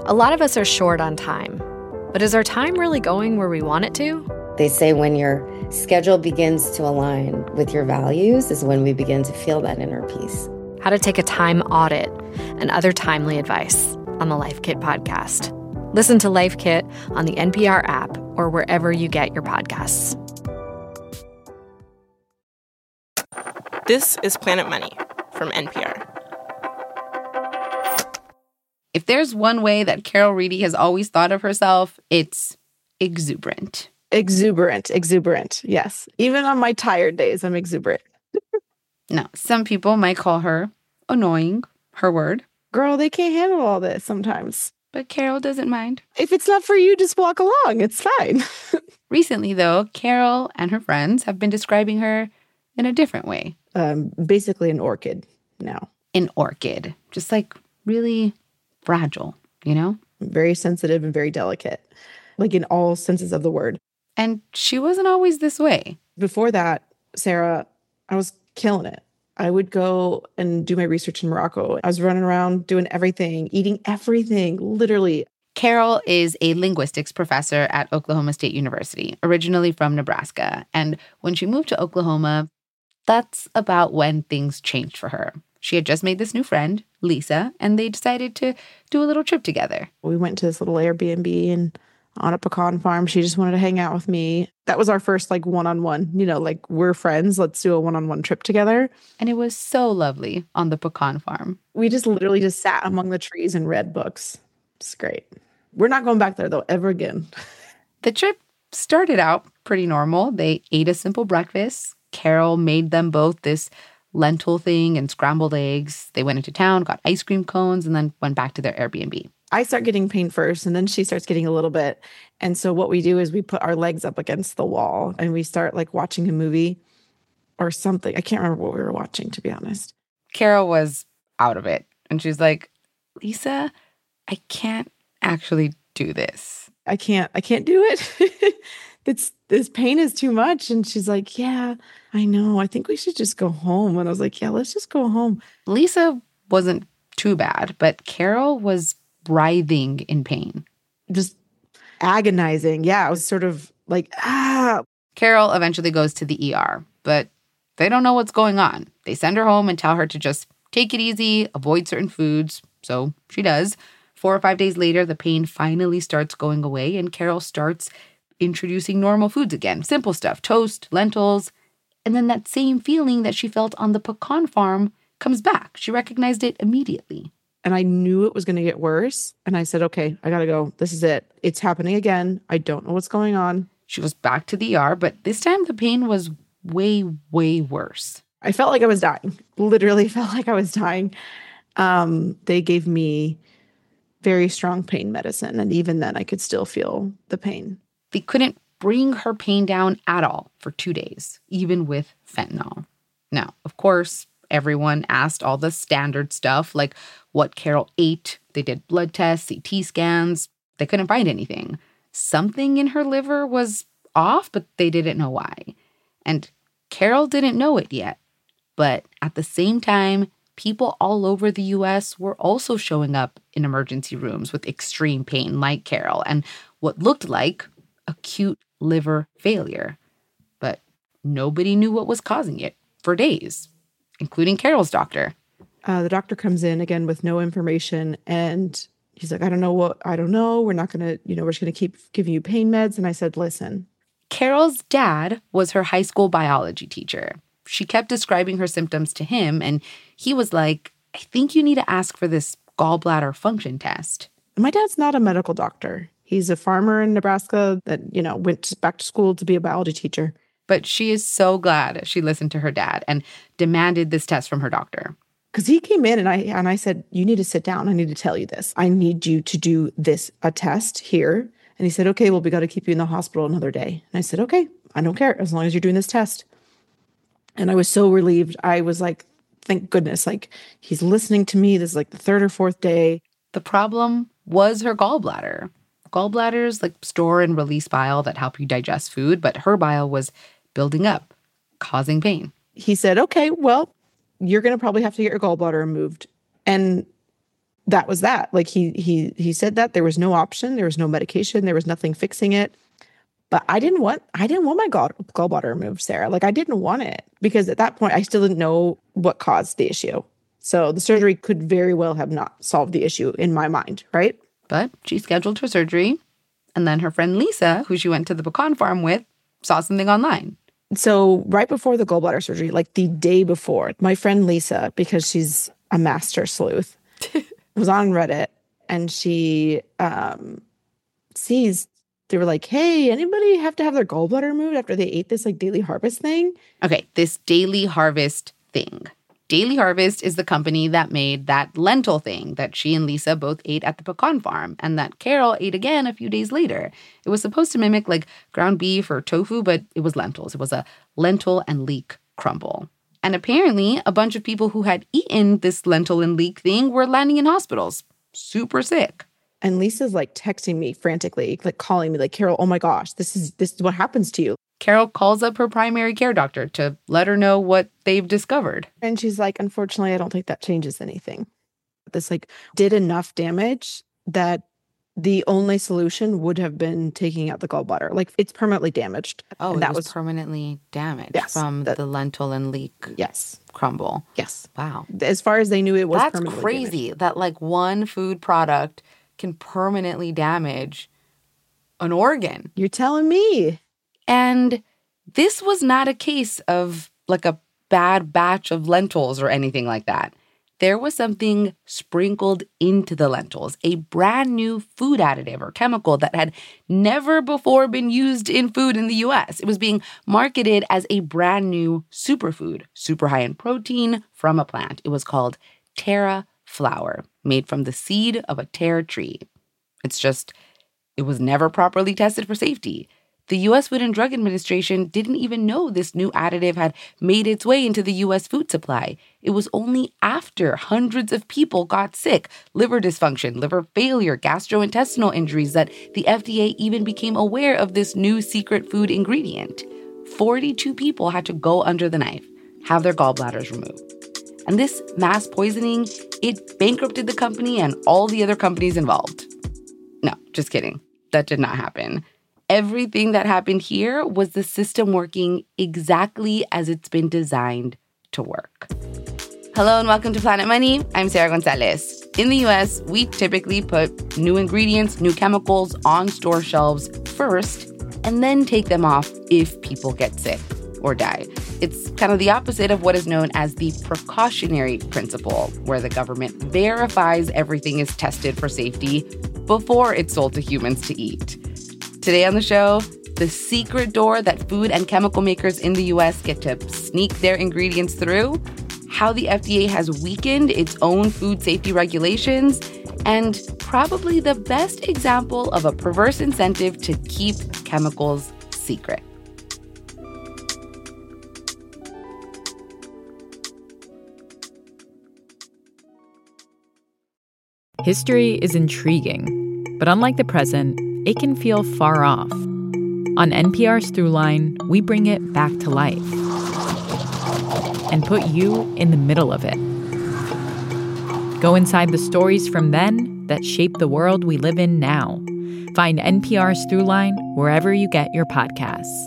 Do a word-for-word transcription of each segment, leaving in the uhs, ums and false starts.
A lot of us are short on time, but is our time really going where we want it to? They say when your schedule begins to align with your values is when we begin to feel that inner peace. How to take a time audit and other timely advice on the Life Kit podcast. Listen to Life Kit on the N P R app or wherever you get your podcasts. This is Planet Money from N P R. If there's one way that Carol Reedy has always thought of herself, it's exuberant. Exuberant, exuberant, yes. Even on my tired days, I'm exuberant. Now, some people might call her annoying, her word. Girl, they can't handle all this sometimes. But Carol doesn't mind. If it's not for you, just walk along. It's fine. Recently, though, Carol and her friends have been describing her in a different way. Um, basically an orchid now. An orchid. Just like really fragile, you know? Very sensitive and very delicate, like in all senses of the word. And she wasn't always this way. Before that, Sarah, I was killing it. I would go and do my research in Morocco. I was running around doing everything, eating everything, literally. Carol is a linguistics professor at Oklahoma State University, originally from Nebraska. And when she moved to Oklahoma, that's about when things changed for her. She had just made this new friend, Lisa, and they decided to do a little trip together. We went to this little Airbnb and on a pecan farm. She just wanted to hang out with me. That was our first like one-on-one, you know, like we're friends. Let's do a one-on-one trip together. And it was so lovely on the pecan farm. We just literally just sat among the trees and read books. It's great. We're not going back there though, ever again. The trip started out pretty normal. They ate a simple breakfast. Carol made them both this lentil thing and scrambled eggs. They went into town, got ice cream cones, and then went back to their Airbnb. I start getting pain first, and then she starts getting a little bit. And so what we do is we put our legs up against the wall, and we start like watching a movie or something. I can't remember what we were watching, to be honest. Carol was out of it. And she's like, Lisa, I can't actually do this. I can't, I can't do it. It's, this pain is too much. And she's like, yeah, I know. I think we should just go home. And I was like, yeah, let's just go home. Lisa wasn't too bad, but Carol was writhing in pain. Just agonizing. Yeah, I was sort of like, ah. Carol eventually goes to the E R, but they don't know what's going on. They send her home and tell her to just take it easy, avoid certain foods. So she does. Four or five days later, the pain finally starts going away, and Carol starts introducing normal foods again. Simple stuff, toast, lentils. And then that same feeling that she felt on the pecan farm comes back. She recognized it immediately. And I knew it was going to get worse. And I said, okay, I got to go. This is it. It's happening again. I don't know what's going on. She was back to the E R, but this time the pain was way, way worse. I felt like I was dying. Literally felt like I was dying. Um, they gave me very strong pain medicine. And even then, I could still feel the pain. They couldn't bring her pain down at all for two days, even with fentanyl. Now, of course, everyone asked all the standard stuff, like what Carol ate. They did blood tests, C T scans. They couldn't find anything. Something in her liver was off, but they didn't know why. And Carol didn't know it yet. But at the same time, people all over the U S were also showing up in emergency rooms with extreme pain like Carol and what looked like acute liver failure. But nobody knew what was causing it for days, including Carol's doctor. Uh, the doctor comes in again with no information, and he's like, I don't know what, I don't know. We're not going to, you know, we're just going to keep giving you pain meds. And I said, listen. Carol's dad was her high school biology teacher. She kept describing her symptoms to him, and he was like, I think you need to ask for this gallbladder function test. My dad's not a medical doctor. He's a farmer in Nebraska that, you know, went back to school to be a biology teacher. But she is so glad she listened to her dad and demanded this test from her doctor. Because he came in and I and I said, you need to sit down. I need to tell you this. I need you to do this, a test here. And he said, okay, well, we got to keep you in the hospital another day. And I said, okay, I don't care as long as you're doing this test. And I was so relieved. I was like, thank goodness, like he's listening to me. This is like the third or fourth day. The problem was her gallbladder. Gallbladders like store and release bile that help you digest food, but her bile was building up, causing pain. He said, okay, well, you're going to probably have to get your gallbladder removed. And that was that. Like he he he said that there was no option, there was no medication, there was nothing fixing it. But I didn't want I didn't want my gall, gallbladder removed, Sarah. Like I didn't want it because at that point I still didn't know what caused the issue. So the surgery could very well have not solved the issue in my mind, right? But she scheduled her surgery, and then her friend Lisa, who she went to the pecan farm with, saw something online. So right before the gallbladder surgery, like the day before, my friend Lisa, because she's a master sleuth, was on Reddit, and she um, sees, they were like, hey, anybody have to have their gallbladder removed after they ate this like Daily Harvest thing? Okay, this Daily Harvest thing. Daily Harvest is the company that made that lentil thing that she and Lisa both ate at the pecan farm and that Carol ate again a few days later. It was supposed to mimic like ground beef or tofu, but it was lentils. It was a lentil and leek crumble. And apparently a bunch of people who had eaten this lentil and leek thing were landing in hospitals, super sick. And Lisa's like texting me frantically, like calling me like, Carol, oh my gosh, this is this is what happens to you. Carol calls up her primary care doctor to let her know what they've discovered. And she's like, unfortunately, I don't think that changes anything. This like did enough damage that the only solution would have been taking out the gallbladder. Like it's permanently damaged. Oh, and it that was, was permanently damaged yes, from that, the lentil and leek yes. crumble. Yes. Wow. As far as they knew, it was That's permanently crazy damaged. that like one food product can permanently damage an organ. You're telling me. And this was not a case of like a bad batch of lentils or anything like that. There was something sprinkled into the lentils, a brand new food additive or chemical that had never before been used in food in the U S. It was being marketed as a brand new superfood, super high in protein from a plant. It was called Terra flour, made from the seed of a Terra tree. It's just, it was never properly tested for safety. The U S Food and Drug Administration didn't even know this new additive had made its way into the U S food supply. It was only after hundreds of people got sick, liver dysfunction, liver failure, gastrointestinal injuries, that the F D A even became aware of this new secret food ingredient. forty-two people had to go under the knife, have their gallbladders removed. And this mass poisoning, it bankrupted the company and all the other companies involved. No, just kidding. That did not happen. Everything that happened here was the system working exactly as it's been designed to work. Hello and welcome to Planet Money. I'm Sarah Gonzalez. In the U S, we typically put new ingredients, new chemicals on store shelves first, and then take them off if people get sick or die. It's kind of the opposite of what is known as the precautionary principle, where the government verifies everything is tested for safety before it's sold to humans to eat. Today on the show, the secret door that food and chemical makers in the U S get to sneak their ingredients through, how the F D A has weakened its own food safety regulations, and probably the best example of a perverse incentive to keep chemicals secret. History is intriguing, but unlike the present, it can feel far off. On N P R's Throughline, we bring it back to life and put you in the middle of it. Go inside the stories from then that shape the world we live in now. Find N P R's Throughline wherever you get your podcasts.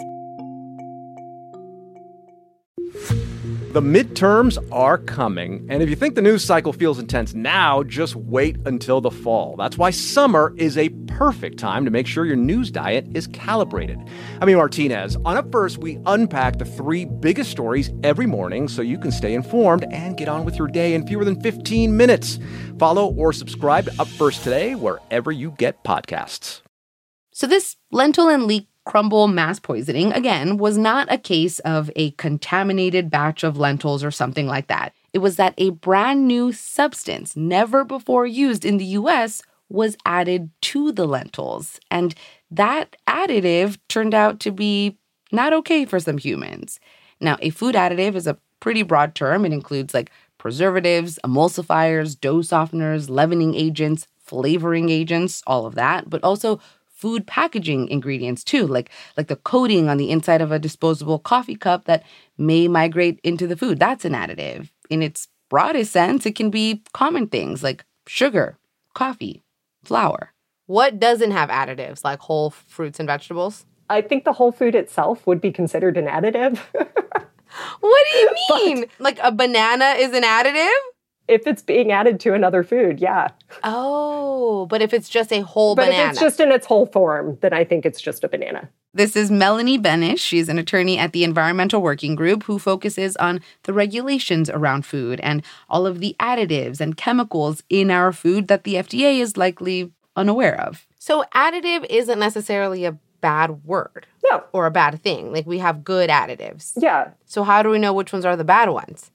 The midterms are coming, and if you think the news cycle feels intense now, just wait until the fall. That's why summer is a perfect time to make sure your news diet is calibrated. I'm Ian Martinez. On Up First, we unpack the three biggest stories every morning so you can stay informed and get on with your day in fewer than fifteen minutes. Follow or subscribe to Up First today wherever you get podcasts. So this lentil and leek crumble mass poisoning, again, was not a case of a contaminated batch of lentils or something like that. It was that a brand new substance, never before used in the U S, was added to the lentils. And that additive turned out to be not okay for some humans. Now, a food additive is a pretty broad term. It includes like preservatives, emulsifiers, dough softeners, leavening agents, flavoring agents, all of that, but also food packaging ingredients too, like, like the coating on the inside of a disposable coffee cup that may migrate into the food. That's an additive. In its broadest sense, it can be common things like sugar, coffee, flour. What doesn't have additives, like whole fruits and vegetables? I think the whole food itself would be considered an additive. What do you mean? But, like a banana is an additive? If it's being added to another food, yeah. Oh, but if it's just a whole but banana. But if it's just in its whole form, then I think it's just a banana. This is Melanie Benish. She's an attorney at the Environmental Working Group who focuses on the regulations around food and all of the additives and chemicals in our food that the F D A is likely unaware of. So additive isn't necessarily a bad word. No. Or a bad thing. Like we have good additives. Yeah. So how do we know which ones are the bad ones?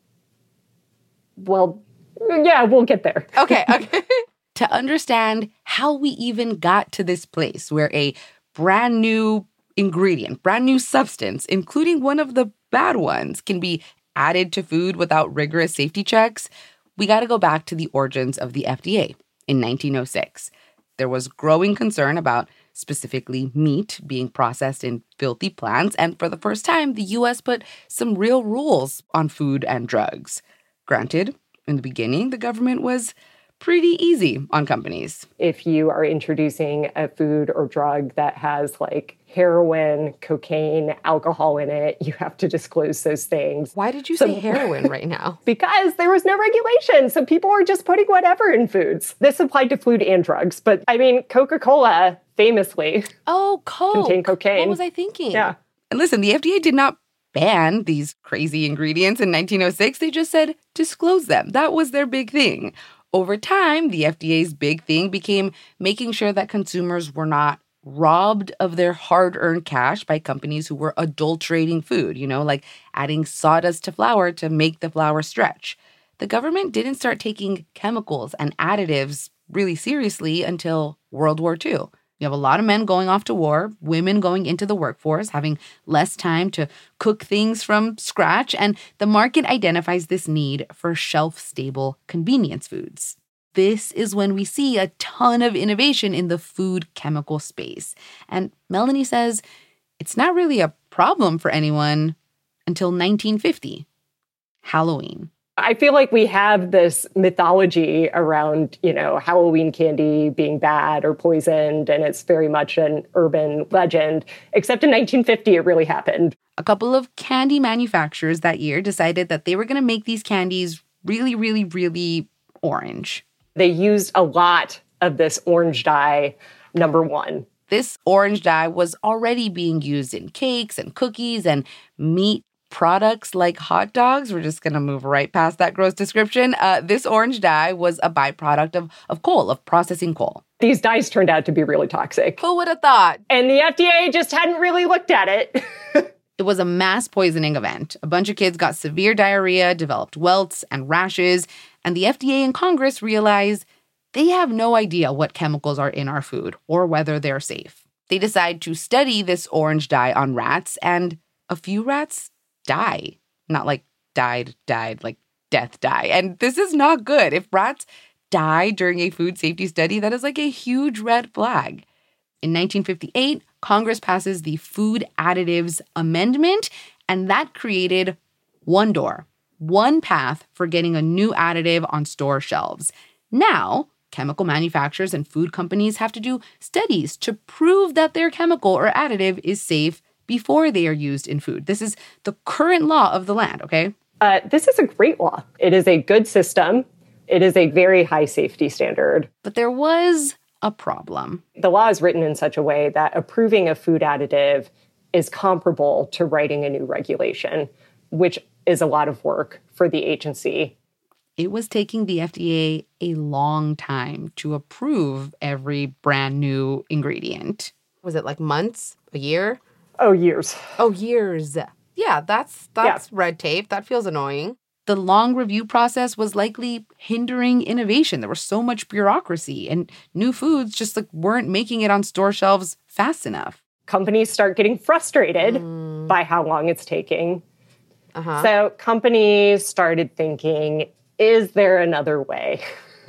Well, yeah, we'll get there. Okay, okay. To understand how we even got to this place where a brand new ingredient, brand new substance, including one of the bad ones, can be added to food without rigorous safety checks, we got to go back to the origins of the F D A in nineteen oh six. There was growing concern about specifically meat being processed in filthy plants, and for the first time, the U S put some real rules on food and drugs. Granted, in the beginning, the government was pretty easy on companies. If you are introducing a food or drug that has like heroin, cocaine, alcohol in it, you have to disclose those things. Why did you so, say heroin right now? Because there was no regulation. So people were just putting whatever in foods. This applied to food and drugs. But I mean, Coca-Cola famously oh, Coke. contained cocaine. What was I thinking? Yeah. And listen, the F D A did not ban these crazy ingredients in nineteen oh six. They just said disclose them. That was their big thing. Over time, the F D A's big thing became making sure that consumers were not robbed of their hard-earned cash by companies who were adulterating food, you know, like adding sawdust to flour to make the flour stretch. The government didn't start taking chemicals and additives really seriously until World War Two. You have a lot of men going off to war, women going into the workforce, having less time to cook things from scratch, and the market identifies this need for shelf-stable convenience foods. This is when we see a ton of innovation in the food chemical space. And Melanie says it's not really a problem for anyone until nineteen fifty, Halloween. I feel like we have this mythology around, you know, Halloween candy being bad or poisoned, and it's very much an urban legend, except in nineteen fifty, it really happened. A couple of candy manufacturers that year decided that they were going to make these candies really, really, really orange. They used a lot of this orange dye, number one. This orange dye was already being used in cakes and cookies and meat products like hot dogs. We're just going to move right past that gross description. Uh, this orange dye was a byproduct of, of coal, of processing coal. These dyes turned out to be really toxic. Who would have thought? And the F D A just hadn't really looked at it. It was a mass poisoning event. A bunch of kids got severe diarrhea, developed welts and rashes, and the F D A and Congress realized they have no idea what chemicals are in our food or whether they're safe. They decide to study this orange dye on rats, and a few rats die. Not like died, died, like death die. And this is not good. If rats die during a food safety study, that is like a huge red flag. In nineteen fifty-eight, Congress passes the Food Additives Amendment, and that created one door, one path for getting a new additive on store shelves. Now, chemical manufacturers and food companies have to do studies to prove that their chemical or additive is safe before they are used in food. This is the current law of the land, okay? Uh, this is a great law. It is a good system. It is a very high safety standard. But there was a problem. The law is written in such a way that approving a food additive is comparable to writing a new regulation, which is a lot of work for the agency. It was taking the F D A a long time to approve every brand new ingredient. Was it like months? A year? Oh, years. Oh, years. Yeah, that's that's yeah. red tape. That feels annoying. The long review process was likely hindering innovation. There was so much bureaucracy, and new foods just like weren't making it on store shelves fast enough. Companies start getting frustrated mm. by how long it's taking. Uh-huh. So companies started thinking, is there another way?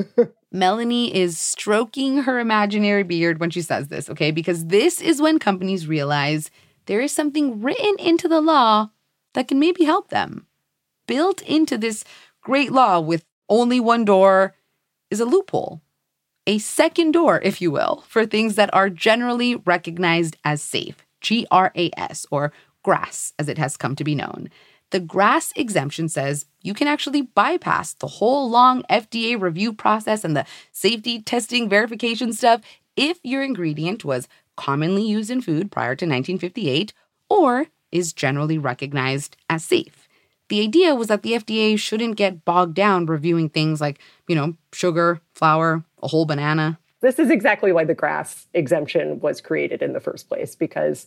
Melanie is stroking her imaginary beard when she says this, okay? Because this is when companies realize there is something written into the law that can maybe help them. Built into this great law with only one door is a loophole, a second door, if you will, for things that are generally recognized as safe, G R A S, or GRAS, as it has come to be known. The GRAS exemption says you can actually bypass the whole long F D A review process and the safety testing verification stuff if your ingredient was commonly used in food prior to nineteen fifty-eight or is generally recognized as safe. The idea was that the F D A shouldn't get bogged down reviewing things like, you know, sugar, flour, a whole banana. This is exactly why the GRAS exemption was created in the first place, because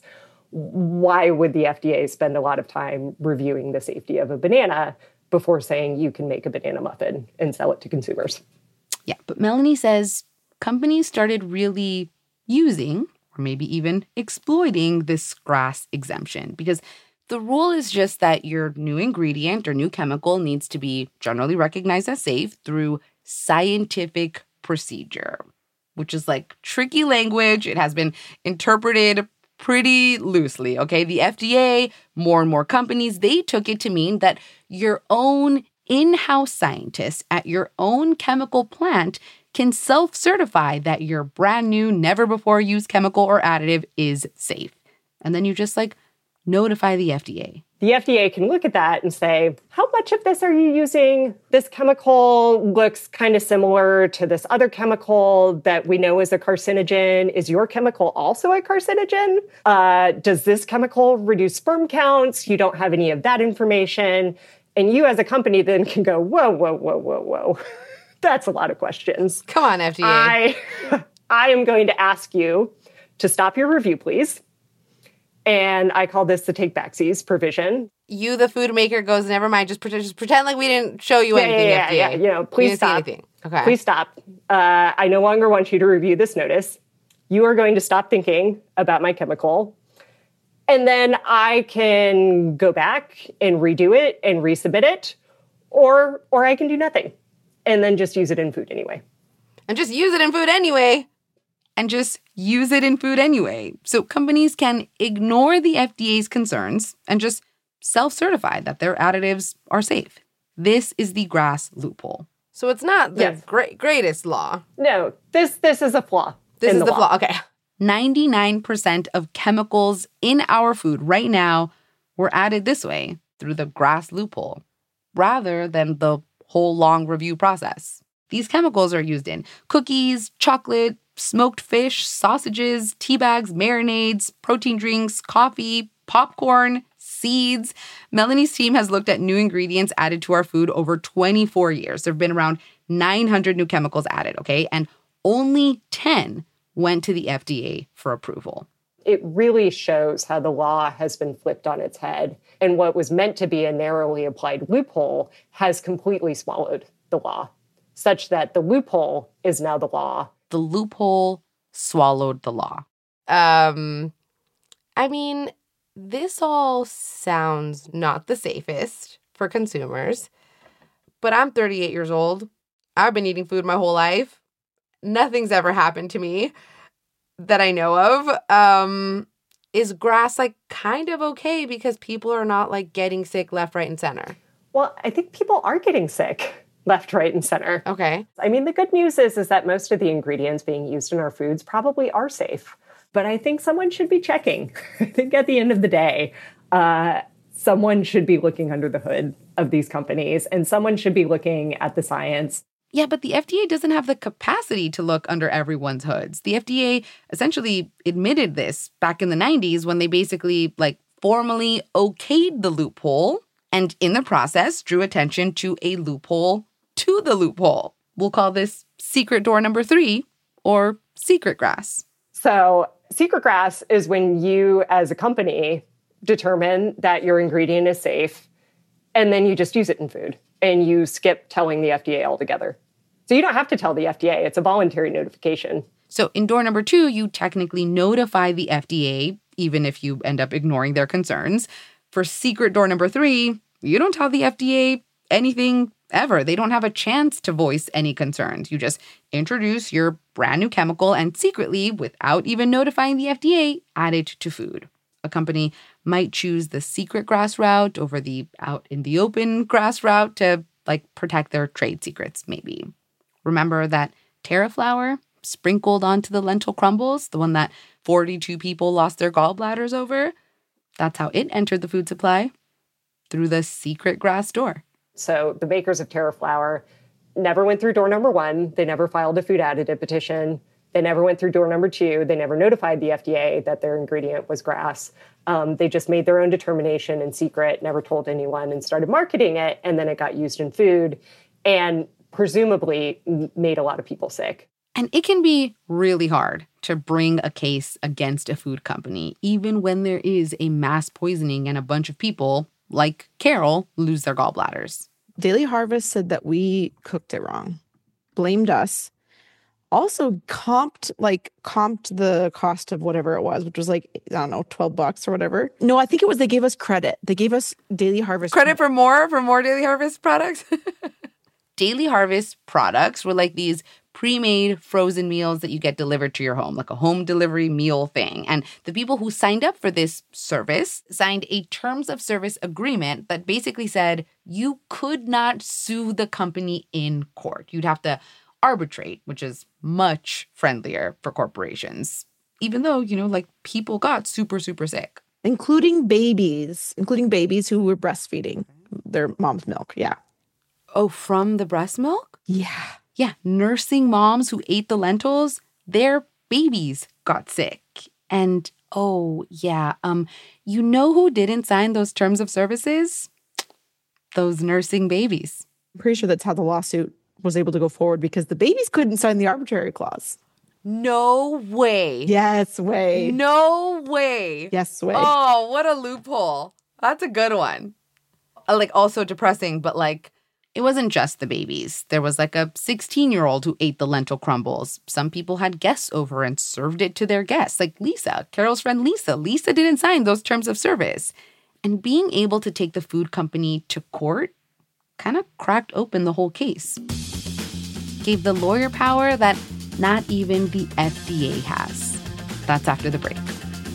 why would the F D A spend a lot of time reviewing the safety of a banana before saying you can make a banana muffin and sell it to consumers? Yeah, but Melanie says companies started really using or maybe even exploiting this GRAS exemption because the rule is just that your new ingredient or new chemical needs to be generally recognized as safe through scientific procedure, which is like tricky language. It has been interpreted pretty loosely, okay? The F D A, more and more companies, they took it to mean that your own in-house scientists at your own chemical plant can self-certify that your brand new, never-before-used chemical or additive is safe. And then you just, like, notify the F D A. The F D A can look at that and say, how much of this are you using? This chemical looks kind of similar to this other chemical that we know is a carcinogen. Is your chemical also a carcinogen? Uh, does this chemical reduce sperm counts? You don't have any of that information. And you as a company then can go, whoa, whoa, whoa, whoa, whoa. That's a lot of questions. Come on, F D A. I, I am going to ask you to stop your review, please. And I call this the take backsies provision. You, the food maker, goes, never mind, just pretend, just pretend like we didn't show you yeah, anything, yeah, F D A. Yeah, yeah, you know, please stop. Okay. Please stop. Uh, I no longer want you to review this notice. You are going to stop thinking about my chemical. And then I can go back and redo it and resubmit it, or or I can do nothing and then just use it in food anyway. And just use it in food anyway. And just use it in food anyway. So companies can ignore the F D A's concerns and just self-certify that their additives are safe. This is the GRAS loophole. So it's not the Yes. great, greatest law. No, this this is a flaw. This in is the, law. flaw. Okay. ninety-nine percent of chemicals in our food right now were added this way through the GRAS loophole, rather than the whole long review process. These chemicals are used in cookies, chocolate, smoked fish, sausages, tea bags, marinades, protein drinks, coffee, popcorn, seeds. Melanie's team has looked at new ingredients added to our food over twenty-four years. There have been around nine hundred new chemicals added, okay? And only ten went to the F D A for approval. It really shows how the law has been flipped on its head. And what was meant to be a narrowly applied loophole has completely swallowed the law, such that the loophole is now the law. The loophole swallowed the law. Um, I mean, this all sounds not the safest for consumers, but I'm thirty-eight years old. I've been eating food my whole life. Nothing's ever happened to me that I know of. Um, is GRAS like kind of okay because people are not like getting sick left, right, and center? Well, I think people are getting sick left, right, and center. Okay. I mean, the good news is, is that most of the ingredients being used in our foods probably are safe. But I think someone should be checking. I think at the end of the day, uh, someone should be looking under the hood of these companies, and someone should be looking at the science. Yeah, but the F D A doesn't have the capacity to look under everyone's hoods. The F D A essentially admitted this back in the nineties when they basically like formally okayed the loophole and in the process drew attention to a loophole to the loophole. We'll call this secret door number three or secret GRAS. So secret GRAS is when you as a company determine that your ingredient is safe and then you just use it in food and you skip telling the F D A altogether. So you don't have to tell the F D A. It's a voluntary notification. So in door number two, you technically notify the F D A, even if you end up ignoring their concerns. For secret door number three, you don't tell the F D A anything ever. They don't have a chance to voice any concerns. You just introduce your brand new chemical and secretly, without even notifying the F D A, add it to food. A company might choose the secret GRAS route over the out in the open GRAS route to like protect their trade secrets, maybe. Remember that Terra flour sprinkled onto the lentil crumbles, the one that forty-two people lost their gallbladders over? That's how it entered the food supply, through the secret grass door. So the makers of Terra flour never went through door number one. They never filed a food additive petition. They never went through door number two. They never notified the F D A that their ingredient was grass. Um, they just made their own determination in secret, never told anyone, and started marketing it. And then it got used in food and presumably made a lot of people sick. And it can be really hard to bring a case against a food company, even when there is a mass poisoning and a bunch of people, like Carol, lose their gallbladders. Daily Harvest said that we cooked it wrong, blamed us, also comped, like, comped the cost of whatever it was, which was like, I don't know, twelve bucks or whatever. No, I think it was they gave us credit. They gave us Daily Harvest. Credit for more, for more Daily Harvest products? Daily Harvest products were like these pre-made frozen meals that you get delivered to your home, like a home delivery meal thing. And the people who signed up for this service signed a terms of service agreement that basically said you could not sue the company in court. You'd have to arbitrate, which is much friendlier for corporations, even though, you know, like people got super, super sick. Including babies, including babies who were breastfeeding their mom's milk. Yeah. Oh, from the breast milk? Yeah. Yeah, nursing moms who ate the lentils, their babies got sick. And, oh, yeah, um, you know who didn't sign those terms of services? Those nursing babies. I'm pretty sure that's how the lawsuit was able to go forward, because the babies couldn't sign the arbitrary clause. No way. Yes, way. No way. Yes, way. Oh, what a loophole. That's a good one. Uh, like, also depressing, but, like, it wasn't just the babies. There was like a sixteen-year-old who ate the lentil crumbles. Some people had guests over and served it to their guests, like Lisa, Carol's friend Lisa. Lisa didn't sign those terms of service. And being able to take the food company to court kind of cracked open the whole case. Gave the lawyer power that not even the F D A has. That's after the break.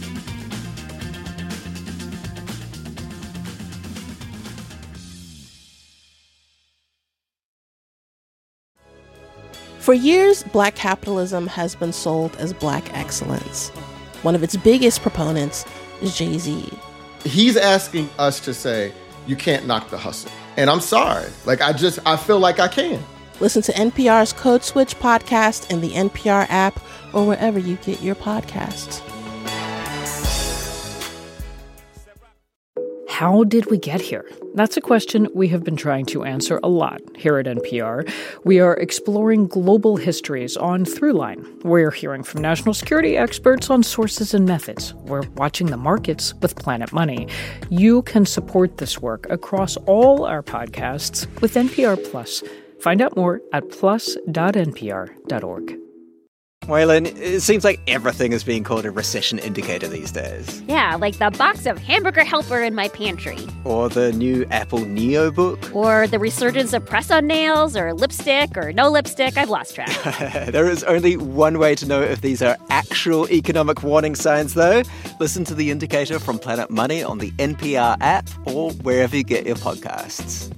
For years, Black capitalism has been sold as Black excellence. One of its biggest proponents is Jay-Z. He's asking us to say, you can't knock the hustle. And I'm sorry. Like, I just, I feel like I can. Listen to N P R's Code Switch podcast in the N P R app or wherever you get your podcasts. How did we get here? That's a question we have been trying to answer a lot here at N P R. We are exploring global histories on Throughline. We're hearing from national security experts on sources and methods. We're watching the markets with Planet Money. You can support this work across all our podcasts with N P R Plus. Find out more at plus dot n p r dot org. Waylon, it seems like everything is being called a recession indicator these days. Yeah, like the box of Hamburger Helper in my pantry. Or the new Apple Neo book. Or the resurgence of press-on nails, or lipstick, or no lipstick. I've lost track. There is only one way to know if these are actual economic warning signs, though. Listen to The Indicator from Planet Money on the N P R app or wherever you get your podcasts.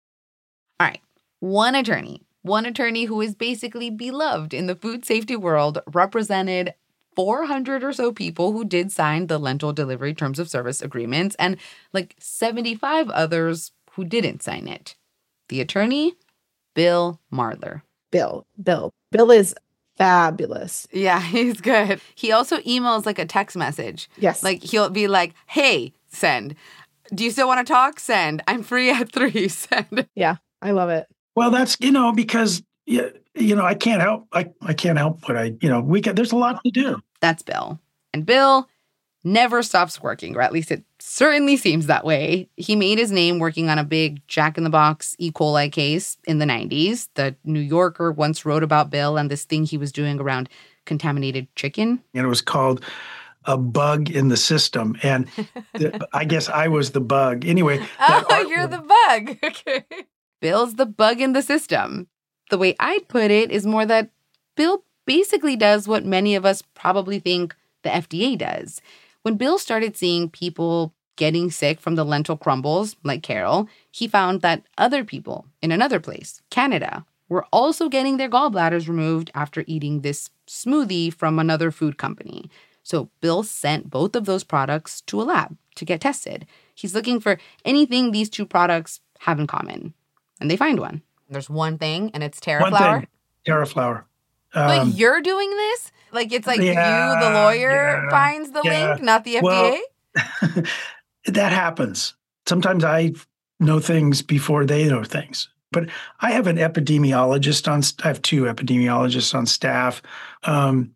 All right, one attorney. One attorney who is basically beloved in the food safety world represented four hundred or so people who did sign the lentil delivery terms of service agreements and like seventy-five others who didn't sign it. The attorney, Bill Marler. Bill, Bill. Bill is fabulous. Yeah, he's good. He also emails like a text message. Yes. Like he'll be like, hey, send. Do you still want to talk? Send. I'm free at three. Send. Yeah, I love it. Well, that's, you know, because, you know, I can't help, I, I can't help what I, you know, we can, there's a lot to do. That's Bill. And Bill never stops working, or at least it certainly seems that way. He made his name working on a big Jack-in-the-Box E. coli case in the nineties. The New Yorker once wrote about Bill and this thing he was doing around contaminated chicken. And it was called a bug in the system. And the, I guess I was the bug. Anyway. Oh, you're the bug. Okay. Bill's the bug in the system. The way I'd put it is more that Bill basically does what many of us probably think the F D A does. When Bill started seeing people getting sick from the lentil crumbles, like Carol, he found that other people in another place, Canada, were also getting their gallbladders removed after eating this smoothie from another food company. So Bill sent both of those products to a lab to get tested. He's looking for anything these two products have in common. And they find one. There's one thing, and it's Terra One flour. thing, Terra flour. But Um, you're doing this? Like, it's like yeah, you, the lawyer, yeah, finds the yeah. link, not the F D A? Well, that happens. Sometimes I know things before they know things. But I have an epidemiologist on, I have two epidemiologists on staff. Um,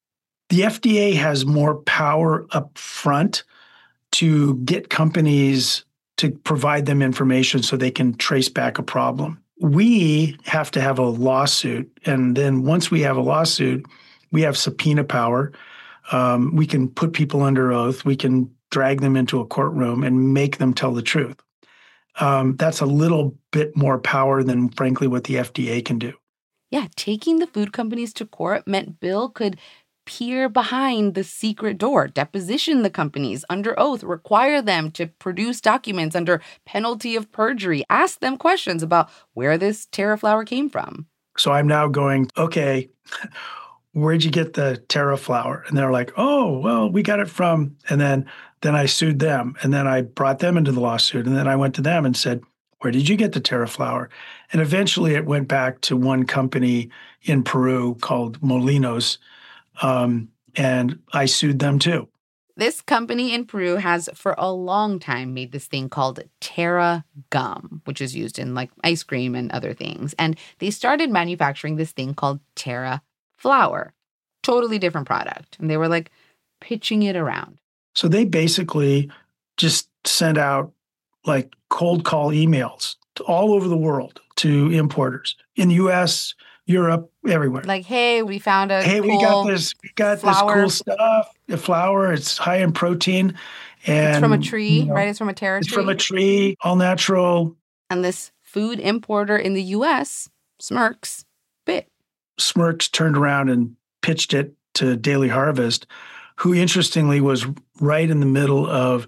the F D A has more power up front to get companies to provide them information so they can trace back a problem. We have to have a lawsuit. And then once we have a lawsuit, we have subpoena power. Um, we can put people under oath. We can drag them into a courtroom and make them tell the truth. Um, that's a little bit more power than, frankly, what the F D A can do. Yeah, taking the food companies to court meant Bill could peer behind the secret door, deposition the companies under oath, require them to produce documents under penalty of perjury, ask them questions about where this Terra flour came from. So I'm now going, okay, where'd you get the Terra flour? And they're like, oh, well, we got it from, and then then I sued them. And then I brought them into the lawsuit. And then I went to them and said, where did you get the Terra flour? And eventually it went back to one company in Peru called Molinos. Um, and I sued them too. This company in Peru has for a long time made this thing called Terra gum, which is used in like ice cream and other things. And they started manufacturing this thing called Terra flour, totally different product. And they were like pitching it around. So they basically just sent out like cold call emails to all over the world to importers in the U S, Europe, everywhere. Like, hey, we found a Hey, cool we got this, we got flour. this cool stuff. The flour, it's high in protein. And It's from a tree, you know, right? It's from a Terra It's tree. from a tree, all natural. And this food importer in the U S, Smirks, bit. Smirks turned around and pitched it to Daily Harvest, who interestingly was right in the middle of,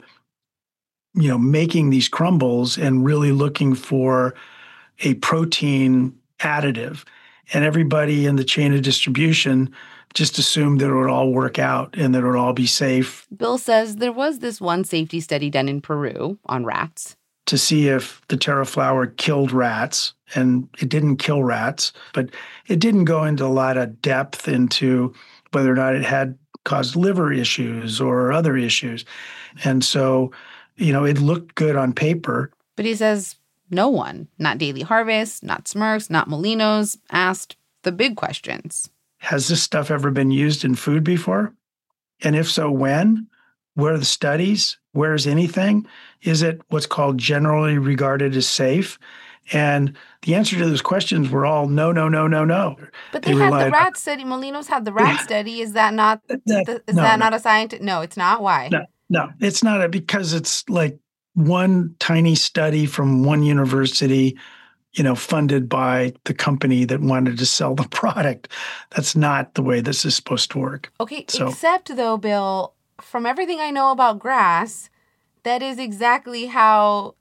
you know, making these crumbles and really looking for a protein additive. And everybody in the chain of distribution just assumed that it would all work out and that it would all be safe. Bill says there was this one safety study done in Peru on rats to see if the Terra flour killed rats, and it didn't kill rats, but it didn't go into a lot of depth into whether or not it had caused liver issues or other issues. And so, you know, it looked good on paper. But he says no one, not Daily Harvest, not Smirks, not Molinos, asked the big questions. Has this stuff ever been used in food before? And if so, when? Where are the studies? Where is anything? Is it what's called generally regarded as safe? And the answer to those questions were all no, no, no, no, no. But they, they had relied the rat study. Molinos had the rat study. Is that not? That, the, is no, that no. not a scientist? No, it's not. Why? No, no, it's not a, because it's like one tiny study from one university, you know, funded by the company that wanted to sell the product. That's not the way this is supposed to work. Okay, So- except though, Bill, from everything I know about grass, that is exactly how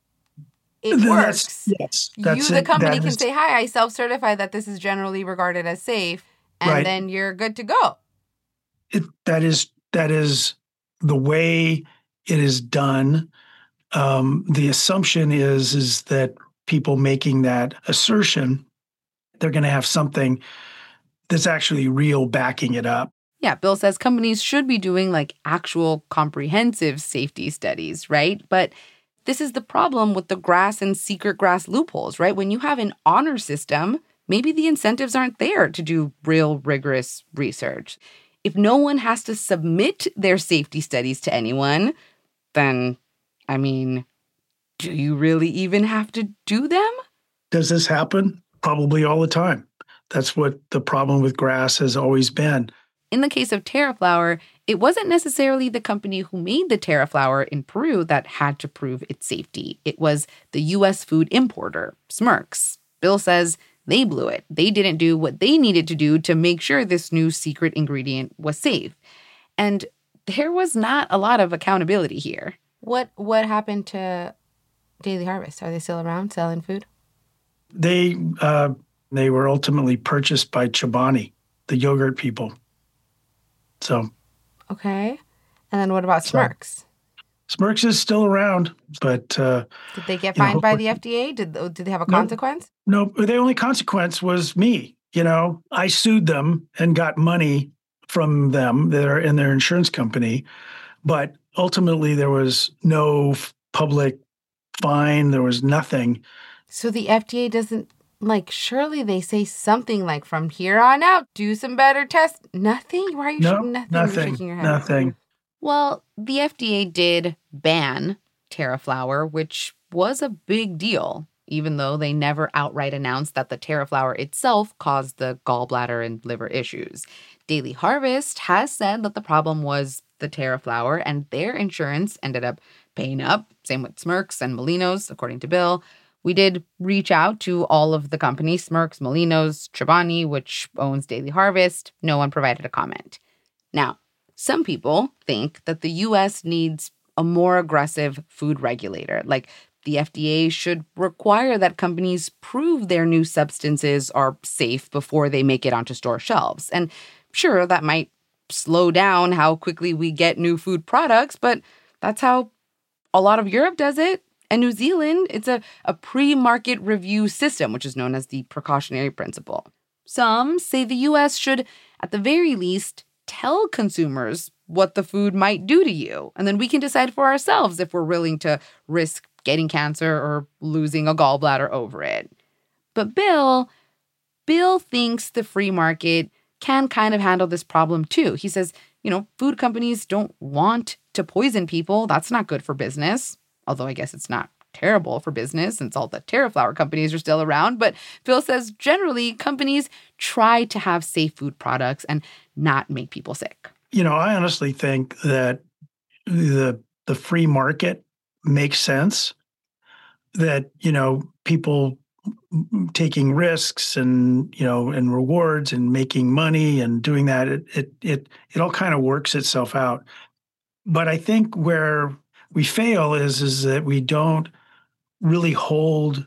it Then works. that's- yes, that's you, the it. company, That can is- say, hi, I self-certify that this is generally regarded as safe, and Right. then you're good to go. It, that is that is the way it is done. Um, the assumption is is that people making that assertion, they're going to have something that's actually real backing it up. Yeah, Bill says companies should be doing like actual comprehensive safety studies, right? But this is the problem with the grass and secret grass loopholes, right? When you have an honor system, maybe the incentives aren't there to do real rigorous research. If no one has to submit their safety studies to anyone, then, I mean, do you really even have to do them? Does this happen? Probably all the time. That's what the problem with grass has always been. In the case of Terra flour, it wasn't necessarily the company who made the Terra flour in Peru that had to prove its safety. It was the U S food importer, Smirks. Bill says they blew it. They didn't do what they needed to do to make sure this new secret ingredient was safe. And there was not a lot of accountability here. What what happened to Daily Harvest? Are they still around selling food? They uh, They were ultimately purchased by Chobani, the yogurt people. So. Okay. And then what about Smirks? Smirks is still around, but... Uh, did they get fined know, by the F D A? Did, did they have a consequence? No, no, the only consequence was me. You know, I sued them and got money from them that are in their insurance company. But ultimately, there was no public fine. There was nothing. So the F D A doesn't, like, surely they say something like, from here on out, do some better tests. Nothing? Why are you no, shaking nothing? Nothing. You're shaking your head. Nothing. Well, the F D A did ban TerraFlower, which was a big deal, even though they never outright announced that the TerraFlower itself caused the gallbladder and liver issues. Daily Harvest has said that the problem was the TerraFlower, and their insurance ended up paying up. Same with Smirks and Molinos, according to Bill. We did reach out to all of the companies, Smirks, Molinos, Chobani, which owns Daily Harvest. No one provided a comment. Now, some people think that the U S needs a more aggressive food regulator. Like, the F D A should require that companies prove their new substances are safe before they make it onto store shelves. And sure, that might slow down how quickly we get new food products, but that's how a lot of Europe does it. And New Zealand, it's a, a pre-market review system, which is known as the precautionary principle. Some say the U S should, at the very least, tell consumers what the food might do to you. And then we can decide for ourselves if we're willing to risk getting cancer or losing a gallbladder over it. But Bill, Bill thinks the free market can kind of handle this problem too. He says, you know, food companies don't want to poison people. That's not good for business. Although I guess it's not terrible for business since all the TerraFlower companies are still around. But Bill says generally companies try to have safe food products and not make people sick. You know, I honestly think that the the free market makes sense. That, you know, people taking risks and, you know, and rewards and making money and doing that, it it it, it all kind of works itself out. But I think where we fail is, is that we don't really hold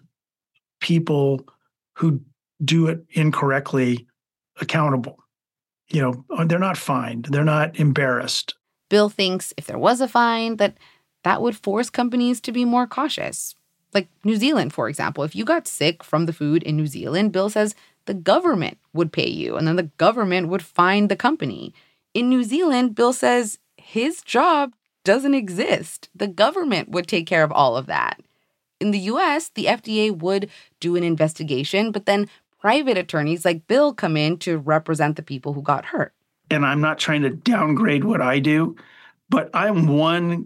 people who do it incorrectly accountable. You know, they're not fined. They're not embarrassed. Bill thinks if there was a fine, that that would force companies to be more cautious. Like New Zealand, for example. If you got sick from the food in New Zealand, Bill says the government would pay you, and then the government would fine the company. In New Zealand, Bill says his job doesn't exist. The government would take care of all of that. In the U S, the F D A would do an investigation, but then private attorneys like Bill come in to represent the people who got hurt. And I'm not trying to downgrade what I do, but I'm one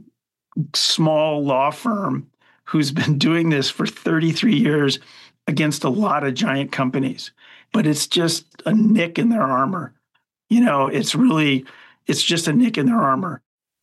small law firm who's been doing this for thirty-three years against a lot of giant companies. But it's just a nick in their armor. You know, it's really, it's just a nick in their armor.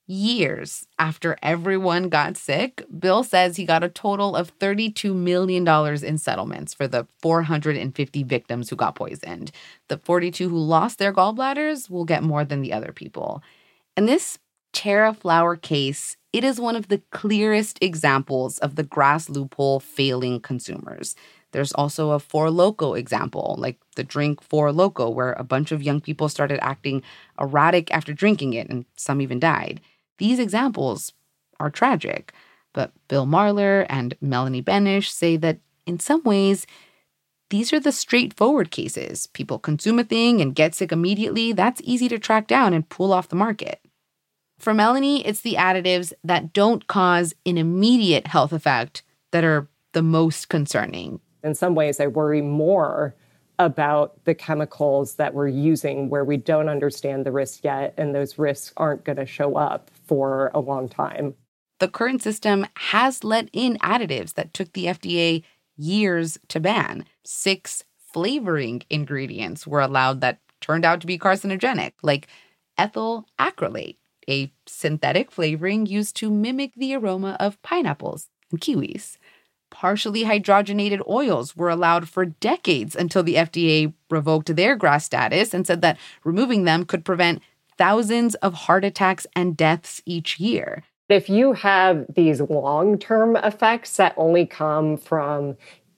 Years after everyone got sick, Bill says he got a total of thirty-two million dollars in settlements for the four hundred fifty victims who got poisoned. The forty-two who lost their gallbladders will get more than the other people. And this TerraFlower case, it is one of the clearest examples of the grass loophole failing consumers. There's also a Four Loko example, like the drink Four Loko, where a bunch of young people started acting erratic after drinking it, and some even died. These examples are tragic, but Bill Marler and Melanie Benish say that in some ways, these are the straightforward cases. People consume a thing and get sick immediately. That's easy to track down and pull off the market. For Melanie, it's the additives that don't cause an immediate health effect that are the most concerning. In some ways, I worry more about the chemicals that we're using where we don't understand the risk yet, and those risks aren't going to show up for a long time. The current system has let in additives that took the F D A years to ban. Six flavoring ingredients were allowed that turned out to be carcinogenic, like ethyl acrylate, a synthetic flavoring used to mimic the aroma of pineapples and kiwis. Partially hydrogenated oils were allowed for decades until the F D A revoked their GRAS status and said that removing them could prevent thousands of heart attacks and deaths each year. If you have these long-term effects that only come from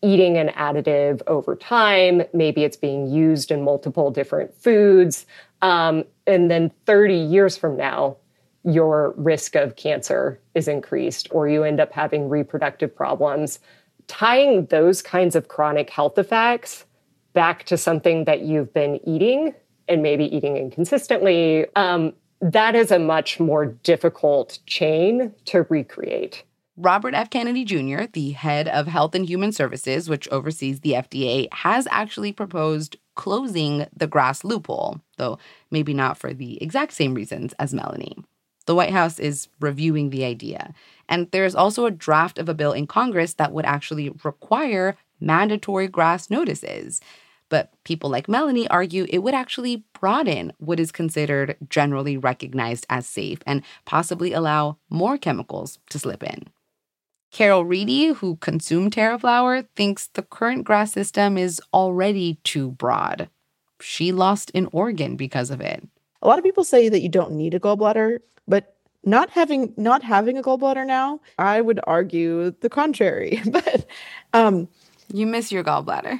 eating an additive over time. Maybe it's being used in multiple different foods. Um, and then thirty years from now, your risk of cancer is increased, or you end up having reproductive problems. Tying those kinds of chronic health effects back to something that you've been eating and maybe eating inconsistently, um, that is a much more difficult chain to recreate. Robert F. Kennedy Junior, the head of Health and Human Services, which oversees the F D A, has actually proposed closing the GRAS loophole, though maybe not for the exact same reasons as Melanie. The White House is reviewing the idea. And there's also a draft of a bill in Congress that would actually require mandatory GRAS notices. But people like Melanie argue it would actually broaden what is considered generally recognized as safe and possibly allow more chemicals to slip in. Carol Reedy, who consumed TerraFlower, thinks the current GRAS system is already too broad. She lost an organ because of it. A lot of people say that you don't need a gallbladder, but not having not having a gallbladder now, I would argue the contrary. But um, you miss your gallbladder.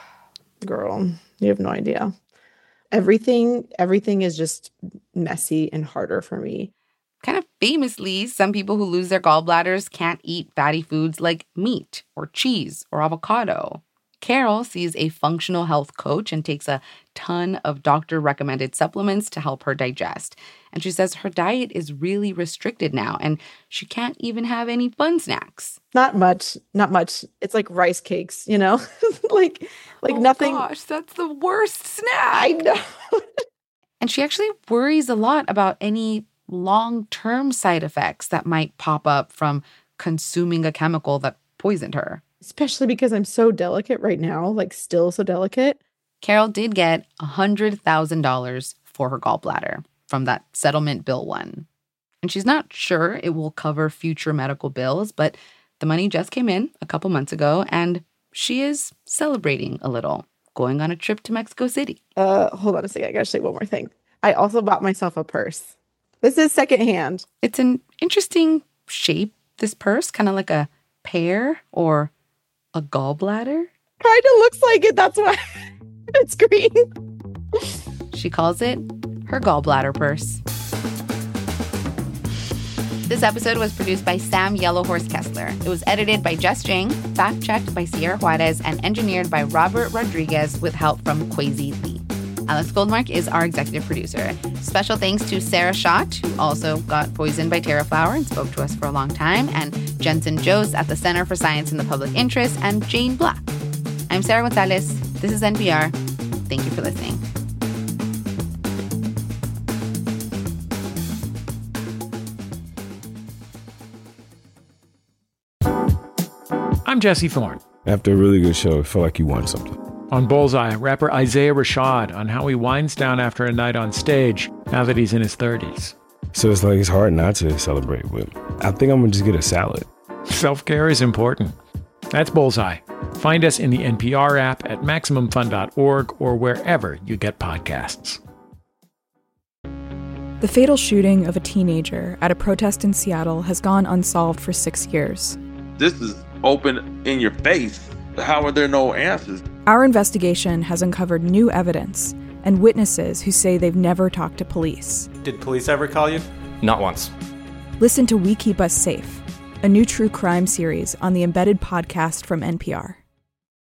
Girl, you have no idea. Everything, everything is just messy and harder for me. Kind of famously, some people who lose their gallbladders can't eat fatty foods like meat or cheese or avocado. Carol sees a functional health coach and takes a ton of doctor-recommended supplements to help her digest. And she says her diet is really restricted now, and she can't even have any fun snacks. Not much, not much. It's like rice cakes, you know? like like oh nothing. Gosh, that's the worst snack. I know. And she actually worries a lot about any long-term side effects that might pop up from consuming a chemical that poisoned her. Especially because I'm so delicate right now, like still so delicate. Carol did get one hundred thousand dollars for her gallbladder from that settlement bill one. And she's not sure it will cover future medical bills, but the money just came in a couple months ago, and she is celebrating a little, going on a trip to Mexico City. Uh, hold on a second. I gotta say one more thing. I also bought myself a purse. This is secondhand. It's an interesting shape, this purse, kind of like a pear or a gallbladder. Kind of looks like it. That's why it's green. She calls it her gallbladder purse. This episode was produced by Sam Yellowhorse Kessler. It was edited by Jess Jang, fact-checked by Sierra Juarez, and engineered by Robert Rodriguez with help from Kwesi Lee. Alex Goldmark is our executive producer. Special thanks to Sarah Schott, who also got poisoned by TerraFlower and spoke to us for a long time, and Jensen Jost at the Center for Science in the Public Interest, and Jane Black. I'm Sarah Gonzalez. This is N P R. Thank you for listening. I'm Jesse Thorne. After a really good show, it felt like you won something. On Bullseye, rapper Isaiah Rashad on how he winds down after a night on stage now that he's in his thirties. So it's like it's hard not to celebrate, but I think I'm going to just get a salad. Self-care is important. That's Bullseye. Find us in the N P R app at maximum fun dot org or wherever you get podcasts. The fatal shooting of a teenager at a protest in Seattle has gone unsolved for six years. This is open in your face. How are there no answers? Our investigation has uncovered new evidence and witnesses who say they've never talked to police. Did police ever call you? Not once. Listen to We Keep Us Safe, a new true crime series on the Embedded podcast from N P R.